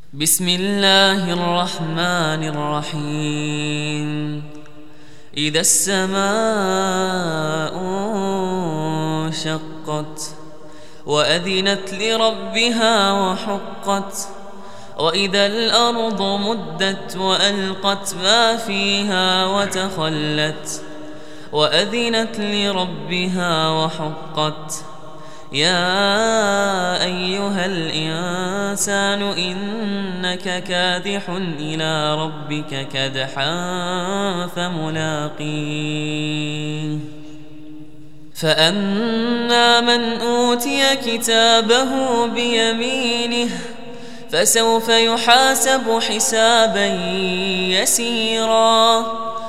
بسم الله الرحمن الرحيم. إذا السماء انشقت وأذنت لربها وحقت وإذا الأرض مدت وألقت ما فيها وتخلت وأذنت لربها وحقت يا أيها الإنسان إنك كادح إلى ربك كدحا فملاقيه فأما من أوتي كتابه بيمينه فسوف يحاسب حسابا يسيرا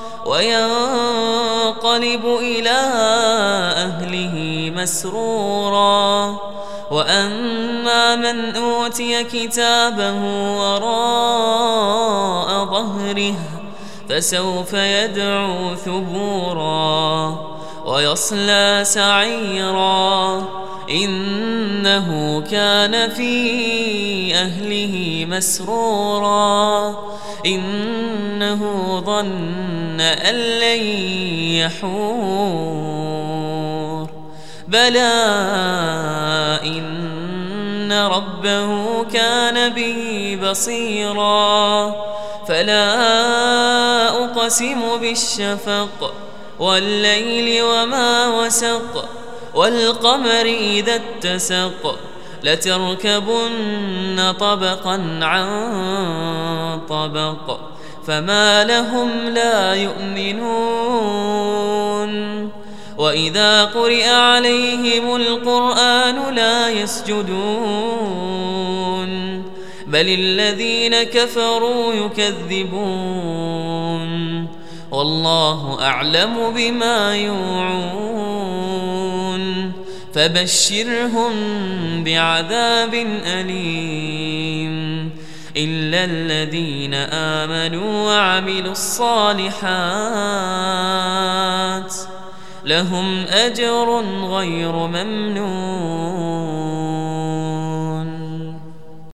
وينقلب إلى أهله مسرورا وأما من أوتي كتابه وراء ظهره فسوف يدعو ثبورا ويصلى سعيرا إنه كان في أهله مسرورا إنه ظن أن لن يحور بلى إن ربه كان به بصيرا فلا أقسم بالشفق والليل وما وسق والقمر إذا اتسق لتركبن طبقا عن طبق فما لهم لا يؤمنون وإذا قرئ عليهم القرآن لا يسجدون بل الذين كفروا يكذبون والله أعلم بما يوعون فبشرهم بعذاب أليم إلا الذين آمنوا وعملوا الصالحات لهم أجر غير ممنون.